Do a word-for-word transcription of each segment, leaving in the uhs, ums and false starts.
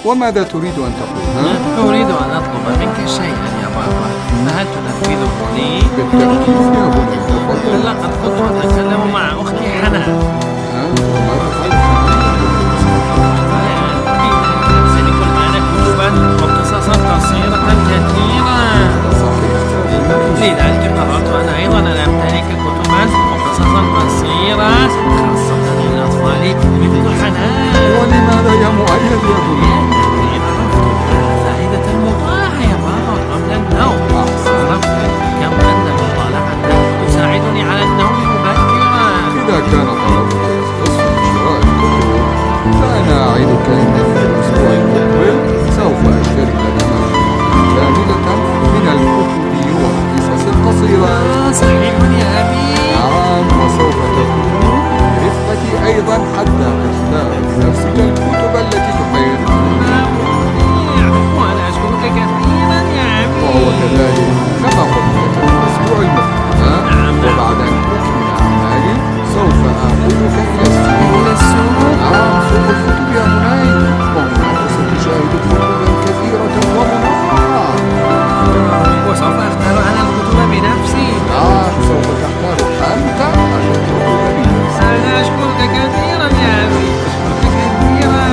وماذا تريد أن تقول؟ ها؟ أريد أن أطلب منك شيئا يا بابا، فهل تنفذه لي؟ بالتأكيد يا بني، تفضل. لقد كنت أتكلم مع أختي حنان. وما تفعل حنان؟ ترسل كل معنا كتبا وقصصا قصيرة كثيرة. صحيح. لذلك قررت أنا أيضا أن أمتلك كتبا وقصصا قصيرة خاصة للأطفال مثل حنان. ولماذا يا مؤيد يا بني؟ فائدة المطالعة يا بابا قبل النوم. عرفت كم أن المطالعة تساعدني على النوم مبكرا. إذا كان طلبك يختص بشراء الكتب فأنا أعدك أنني في الأسبوع المقبل سوف أشتري لنا كاملة من الكتب والقصص القصيرة. صحيح يا أبي. نعم، وسوف تكون برفقتي أيضا حتى تختار لنفسك الكتب التي تحب. وأنا أشكرك كثيرا يا أبي. وهو كذلك كما قلت لك في الأسبوع المقبل. نعم. وبعد أن أكمل أعمالي سوف آخذك إلى السوق. إلى السوق؟ نعم، سوق الكتب يا بني، وهناك ستشاهد كتبا كثيرة ومنوعة. وسوف أختار أنا الكتب بنفسي. نعم، سوف تختار أنت الكتب بنفسك. أنا أشكرك كثيرا يا أبي، أشكرك كثيرا.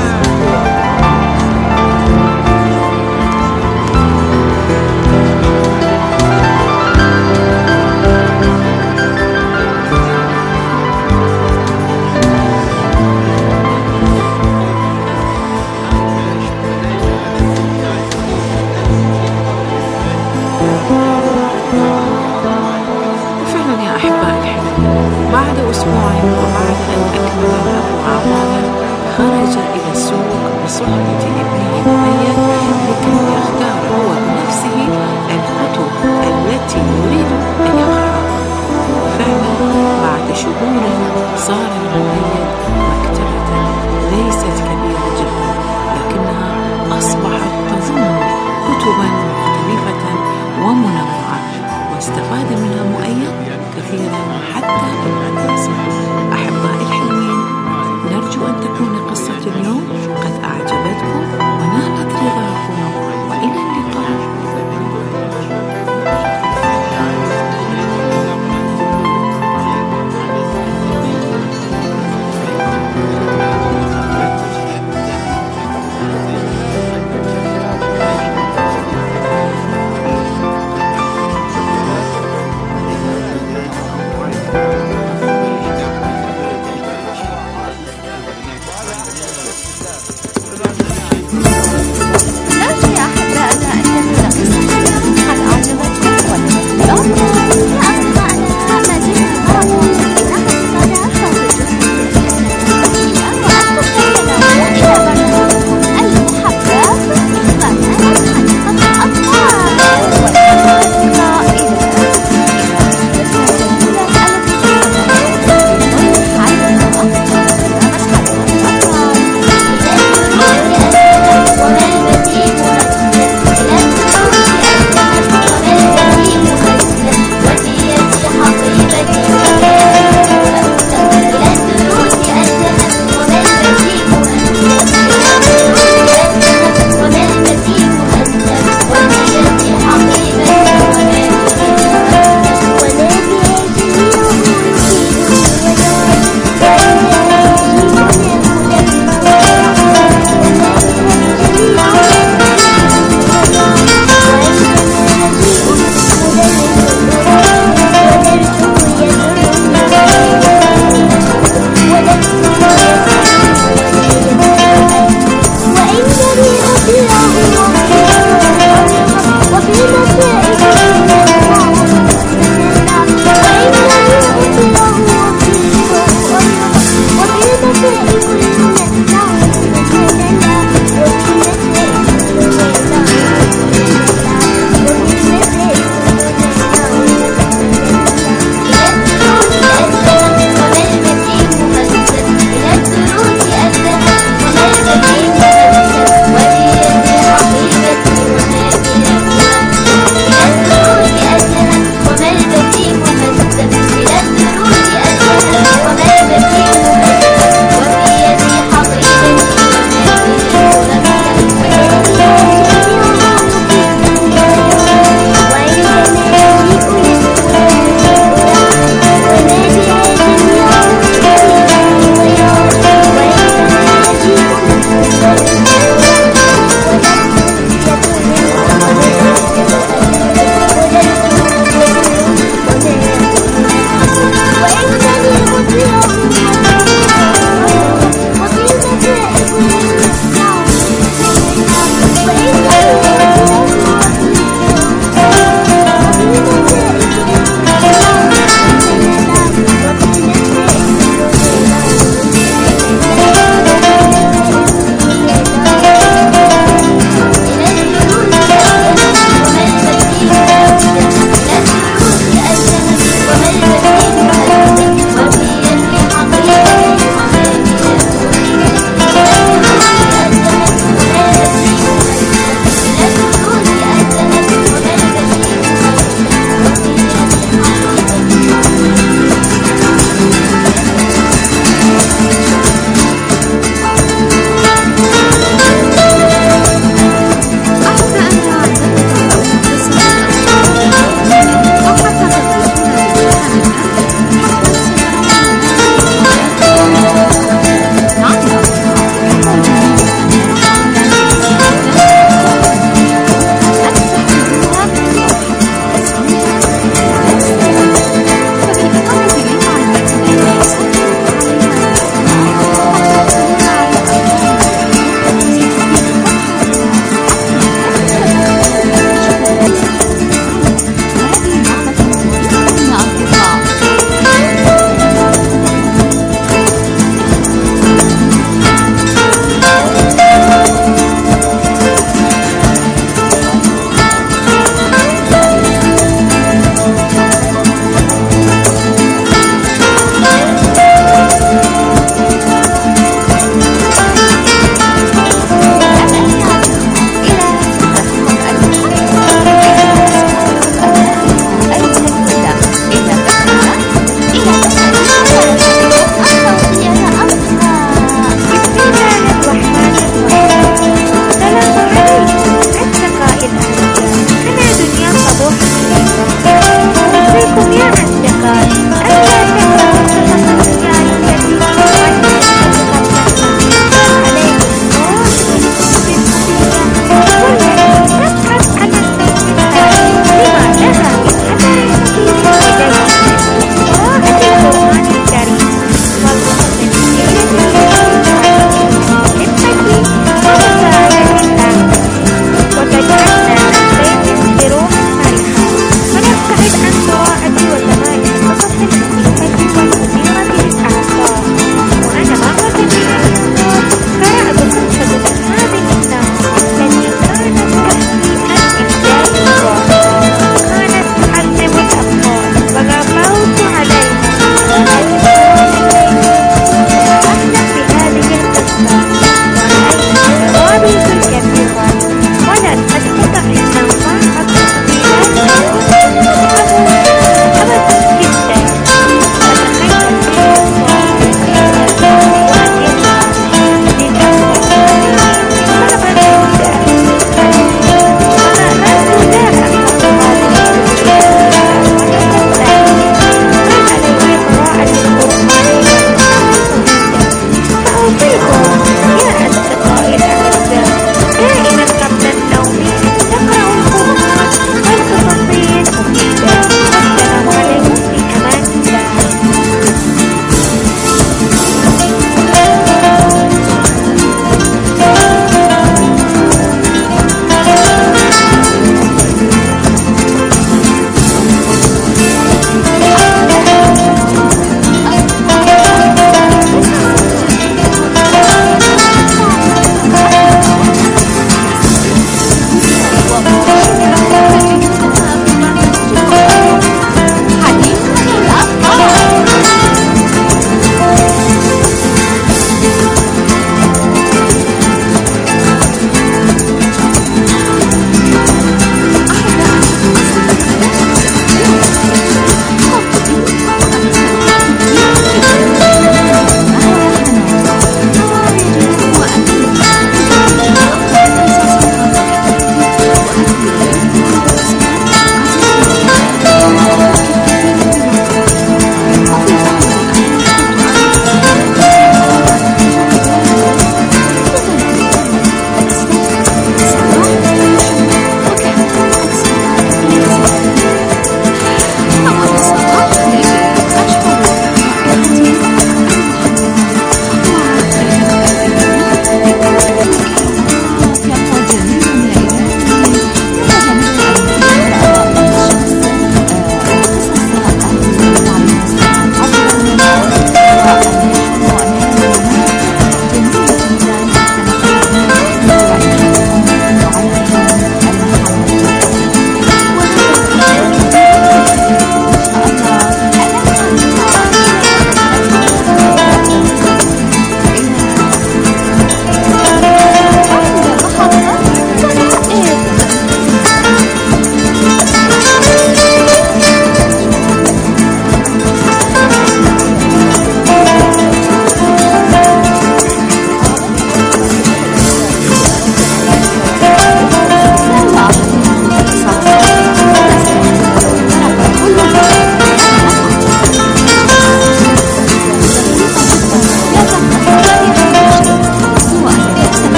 وفعلا يا أحباء الحلوين، بعد أسبوع وبعد أن أكمل الأب أعماله خرج إلى السوق بصحبة ابنه مؤيد لكي يختار هو بنفسه الكتب التي يريد أن يقرأها. وفعلا بعد شهور صار المؤيد مكتبة ليست كبيرة جدا، لكنها أصبحت تضم كتبا مختلفة ومنوعة، واستفاد منها مؤيد كثيرا حتى في المدرسة. أحبائي الحلوين، نرجو أن تكون قصة اليوم قد أعجبتكم ونالت رضاكم، وإلى اللقاء. Thank you.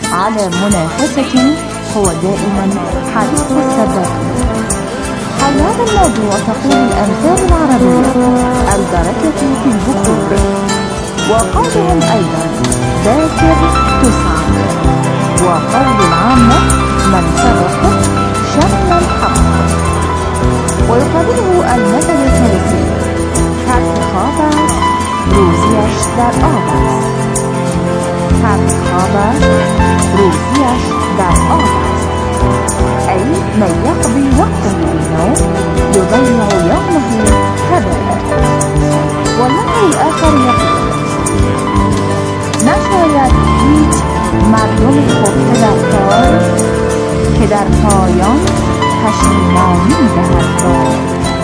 على منافسة هو دائما حديث السباق. حول هذا الموضوع تقول الأمثال العربية: البركة في البكور. وقولهم أيضا: باكر تسعد. وقول العامة: من سبق شم الحق. ويقابله المثل الفارسي: كالخابات روزيش در آبست. كالخابات روزيش در آبست، أي من يقضي وقته بالنوم يضيع يومه هباء. والله الآخر يقول: نشاید هیچ مردم خوب پدرکار که در پایان پشیمانی دهد بار.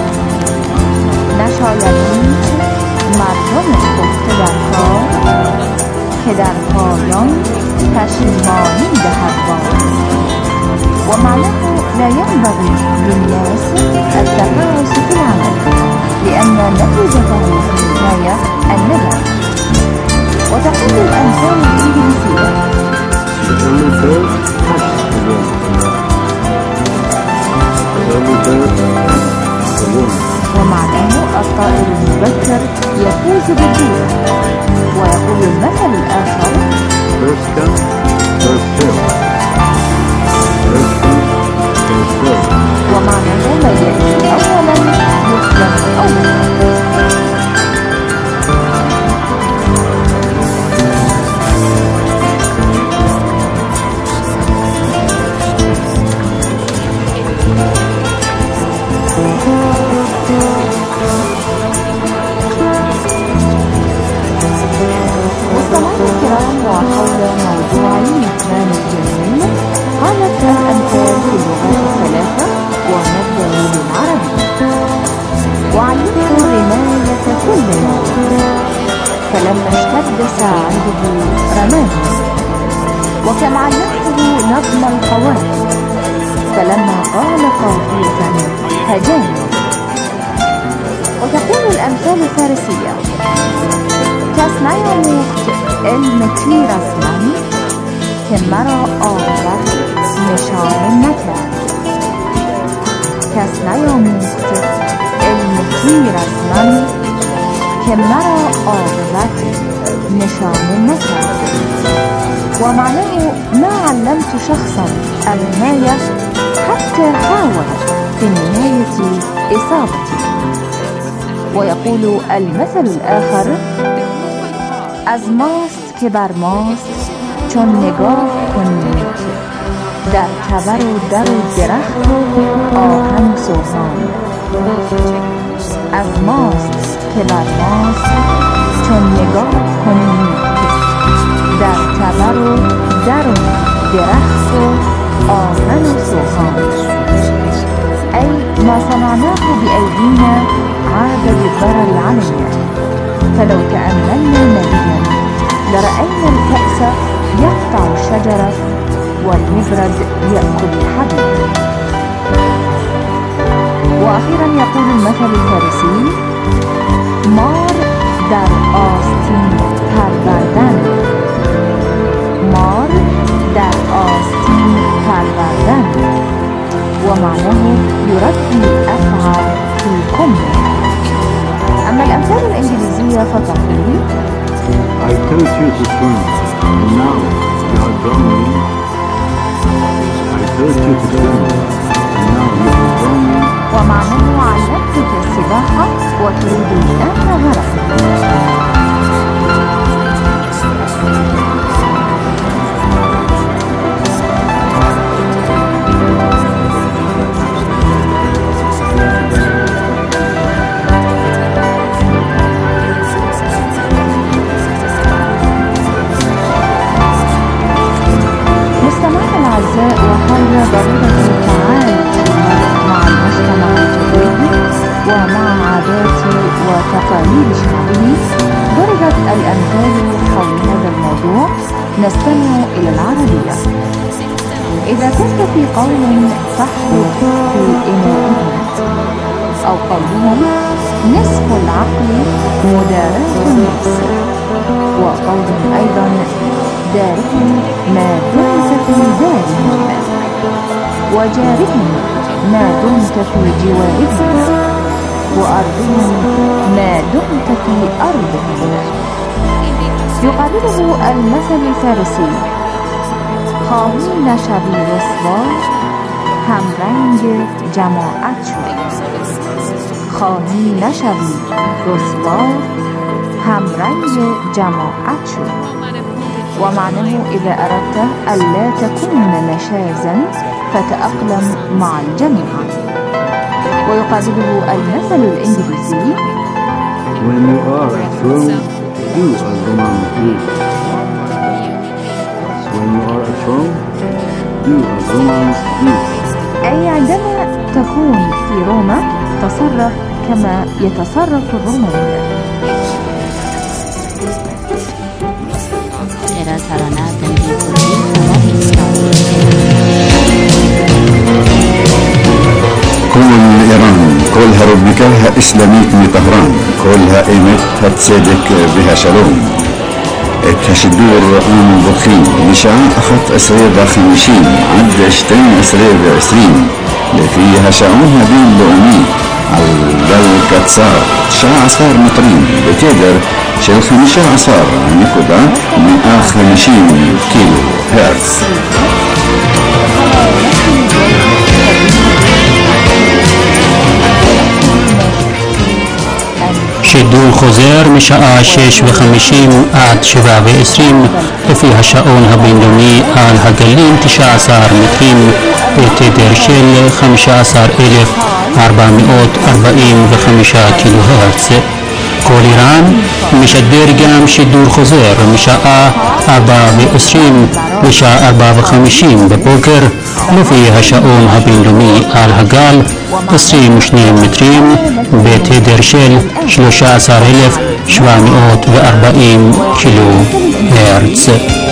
نشاید هیچ مردم خوب پدرکار که در پایان پشیمانی دهد بار. ومعناه لا ينبغي للناس التفاعل في العمل، لأن نتيجته في النهاية الندم. وتقول الأمثال الإنجليزية: ومعناه الطائر المبكر يفوز بالجائزة. ويقول المثل الآخر: ومعناه ما يأتي أولا يسلم أولا. مستمعين الكرام، وحول موضوع الإتمام الجميل قالت الأمثال في اللغات الثلاثة ونبدأ بالعربي. وعلمت الرماية كل يوم، فلما اشتد ساعده رماه. وكم علمته نظم القوائم، فلما قال قافية هجاني. وتقول الأمثال الفارسية: كسنايموخت المتيرسمن كمرا آغرت نشان نکرد. كسنايموخت المتيرسمن كمرا آغرت نشان نکرد. ومعناه ما علمت شخصا الرماية حتى حاول في النهاية إصابتي. ويقول المثل الآخر: از ماست که بر ماست چون نگاه کنید در کبر و در و درخت و آهن سوهان. از ماست که بر ماست چون نگاه کنید در کبر و در و درخت و آهن سوهان، أي ما صنعناه بأيدينا عاد بالضرر علينا. فلو تأملنا مليا لرأينا الكأس يقطع الشجرة والمبرد يأكل الحبل. وأخيرا يقول المثل الفارسي: مار در آستین پروردن. مار در آستین پروردن، ومعناه يربي الأفعى في كمه. أما الأمثال الإنجليزية فتقول: I taught you to swim, and now you are drowning. I taught you to swim, and now you are drowning. ومعناه علمتك السباحة وتريد الآن غرقا. وحول ضرورة التعايش مع المجتمع الجديد ومع عادات وتقاليد شعبه ضربت الأمثال حول هذا الموضوع. نستمع إلى العربية. إذا كنت في قوم فاحرق في إنائهم، أو قولهم نصف العقل مداراة النفس. وقولهم أيضا دارهم ما دمت في دارهم وجارهم ما دمت في جوارهم وأرضهم ما دمت في أرضهم. يقابله المثل الفارسي خواهی نشوی رسوا همرنگ جماعت شو. خواهی نشوی رسوا همرنگ جماعت شو. ومعناه إذا أردت ألا تكون نشازا فتأقلم مع الجماعة. ويقابله المثل الإنجليزي When you are at home, do as the man is. When you are at home, do as the man is. أي عندما تكون في روما تصرف كما يتصرف الرومانيون. إلى ترانات بكل خبر إسلامي. كل إيران كلها ربكها إسلاميك من طهران كلها إيمت هتصدق بها شلوم اتشدور آن بخين مشاع أخت أسرية بخمشين عد اشتين أسرية بعسرين لفيها شعونها بين لؤمي على الجل كتسار شاع عصار مطرين بتقدر شل خمشة عصار نكودا من آخ خمشين كيلو هرتز. שידור חוזר משעה שש וחמישים עד שבע ועשרים לפי השעון הבינלאומי על הגלים תשע עשרה מטרים בתדר של חמישה עשר אלף ארבע מאות ארבעים וחמישה קילו הרץ. כל איראן משדר גם שידור חוזר משעה ארבע ועשרים לשעה ארבע וחמישים בבוקר לפי השעון הבינלאומי על הגל עשרים ושניים מטרים בתדר של שלושה עשר אלף שבע מאות וארבעים קילו הרץ.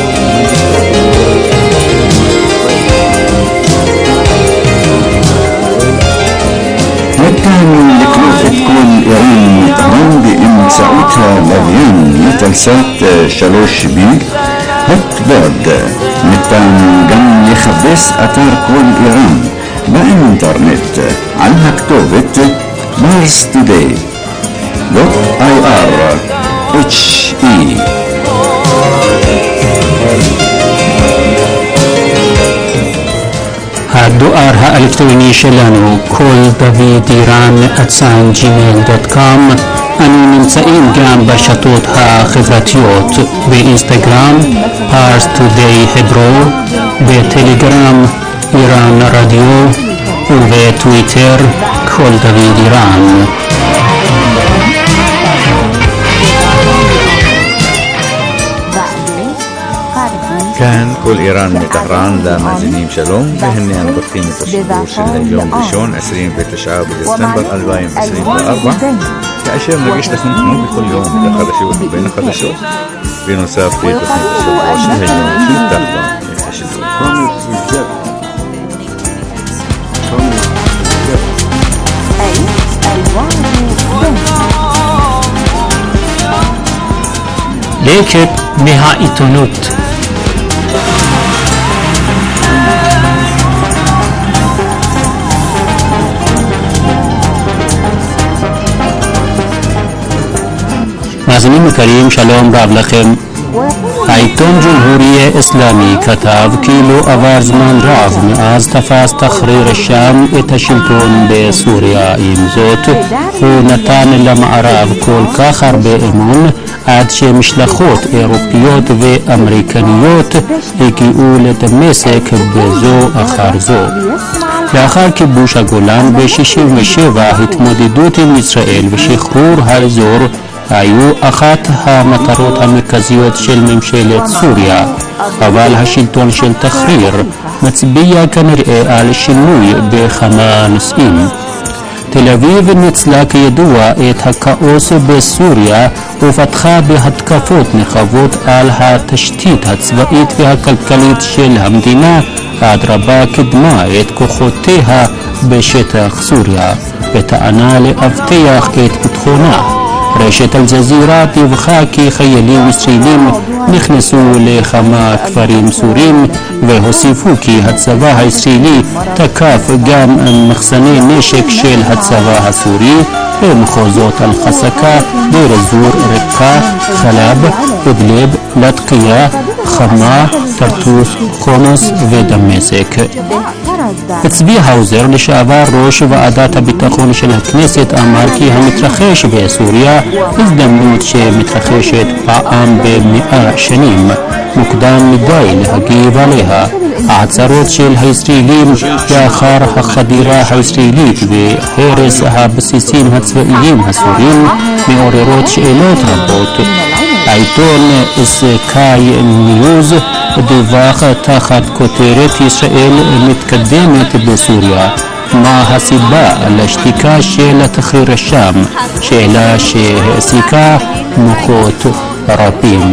وكان لكلوثة كل إيران طهران بإمساعتها لبيان يتلسات شلوش بي هتباد متان جم يخبس أتار كل إيران بإنترنت عنها كتوبة مارس توداي دوت اي ار اتش اي. הדואר האלקטרוני שלנו כל דוד איראן את ג'ימייל דוט קום. אנו נמצאים גם ברשתות החברתיות באינסטגרם פארס טודיי hebro, בטלגרם איראן רדיו ובטוויטר כל דוד איראן. כאן כל איראן מטהרן למאזינים שלום והנה אנו פותחים את השידור של היום ראשון עשרים ותשעה בדצמבר אלפיים עשרים וארבע כאשר נגיש לכם כמו בכל יום את החדשות ובין החדשות בנוסף לתוכנית השבוע של היום שנפתח בה את השידור. לקט מהעיתונות. מאזינים יקרים, שלום רב לכם. העיתון ג'ומהוריה אסלאמי כתב כאילו עבר זמן רב מאז תפס תחריר א-שאם את השלטון בסוריה. עם זאת הוא נתן למערב כל כך הרבה אמון עד שמשלחות אירופיות ואמריקניות הגיעו לדמשק בזו אחר זו. לאחר כיבוש הגולן ב-שישים ושבע התמודדות עם ישראל ושחרור האזור היו אחת המטרות המרכזיות של ממשלת סוריה, אבל השלטון של תחריר מצביע כנראה על שינוי בכמה נושאים. תל אביב ניצלה כידוע את הכאוס בסוריה ופתחה בהתקפות נרחבות על התשתית הצבאית והכלכלית של המדינה, אדרבה קידמה את כוחותיה בשטח סוריה בטענה לאבטח את ביטחונה. רשת אל-ג'זירה דיווחה כי חיילים ישראלים נכנסו לכמה כפרים סוריים והוסיפו כי הצבא הישראלי תקף גם מחסני נשק של הצבא הסורי במחוזות אל-חסקה, דיר א-זור, רקה, חלב, אדלב, לטקיה, חמה, טרטוס, קונוס ודמשק. צבי האוזר, לשעבר ראש ועדת הביטחון של הכנסת, אמר כי המתרחש בסוריה הזדמנות שמתרחשת פעם במאה שנים. מוקדם מדי להגיב עליה. ההצהרות של הישראלים לאחר החדירה הישראלית והרס הבסיסים הצבאיים הסוריים מעוררות שאלות רבות. העיתון סקאי ניוז דיווח תחת כותרת ישראל מתקדמת בסוריה. מה הסיבה לשתיקה של תחריר א-שאם? שאלה שהעסיקה מוחות רבים.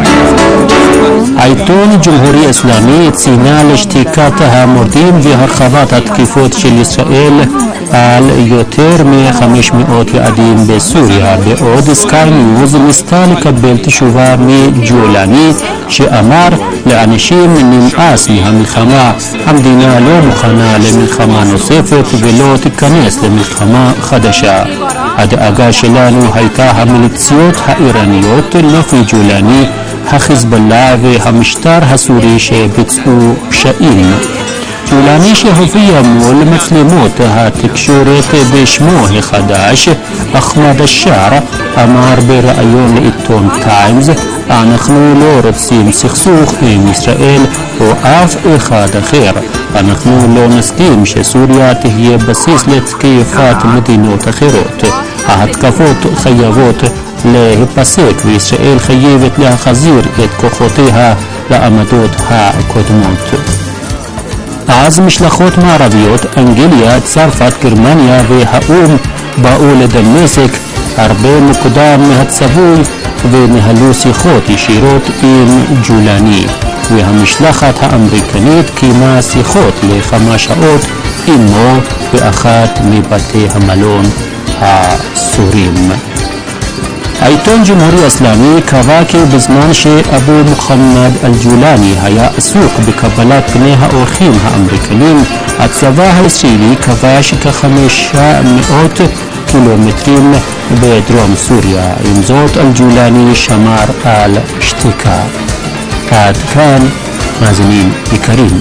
העיתון ג'ומהורי אסלאמי ציינה לשתיקת המורדים והרחבת התקיפות של ישראל על יותר מ-חמש מאות יעדים בסוריה, בעוד סקאי ניוז ניסתה לקבל תשובה מג'ולני שאמר לאנשים נמאס מהמלחמה, המדינה לא מוכנה למלחמה נוספת ולא תיכנס למלחמה חדשה. הדאגה שלנו הייתה המיליציות האיראניות לפי ג'ולני, החיזבאללה והמשטר הסורי שביצעו פשעים. ג'ולני שהופיע מול מצלמות התקשורת בשמו החדש, אחמד א-שער, אמר בראיון לעיתון טיימס, אנחנו לא רוצים סכסוך עם ישראל או אף אחד אחר. אנחנו לא נסכים שסוריה תהיה בסיס לתקיפת מדינות אחרות. ההתקפות חייבות להיפסק וישראל חייבת להחזיר את כוחותיה לעמדות הקודמות. אז משלחות מערביות, אנגליה, צרפת, גרמניה והאום באו לדמשק הרבה מוקדם מהצפוי וניהלו שיחות ישירות עם ג'ולני, והמשלחת האמריקנית קיימה שיחות לכמה שעות עמו באחת מבתי המלון הסורים. העיתון ג'ומהורי אסלאמי קבע כי בזמן שאבו מוחמד אל-ג'ולני היה עסוק בקבלת פני האורחים האמריקנים, הצבא הישראלי כבש כחמישה מאות קילומטרים בדרום סוריה. עם זאת, אל-ג'ולני שמר על שתיקה. עד כאן, מאזינים יקרים.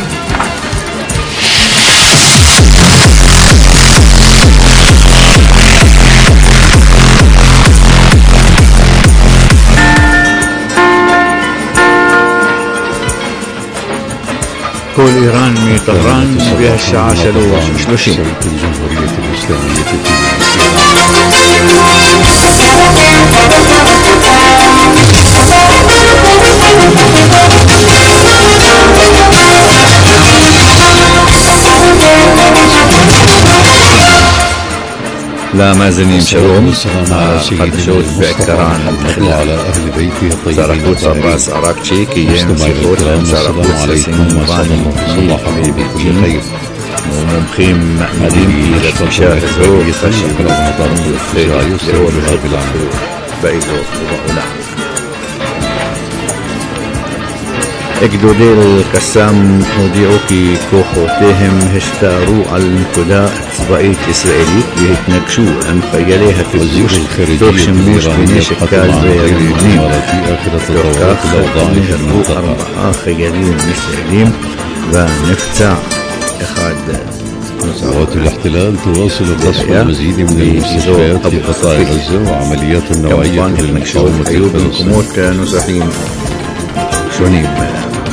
כל איראן מטהרן והשעה שלוש שלושים. الجمهورية الإسلامية למאזינים שלום, החדשות בעיקרן שר החוץ עבאס עראקצ'י קיים שיחות עם שר החוץ יאסין מורני בביקור ומומחים מאמינים כי לפגישה הזו חשיבות מיוחדת לאור באזור ובעולם. גדודי אל-קסאם הודיעו כי כוחותיהם השתערו על נקודה צבאית ישראלית והתנגשו עם חיילי הכיבוש תוך שימוש בנשק קל ורימונים. תוך כך נהרגו ארבעה חיילים ישראלים ונפצע אחד. قوات الاحتلال تواصل قصف المزيد من المستشفيات في قطاع غزة وعمليات نوعية للمقاومة بالمقاومة.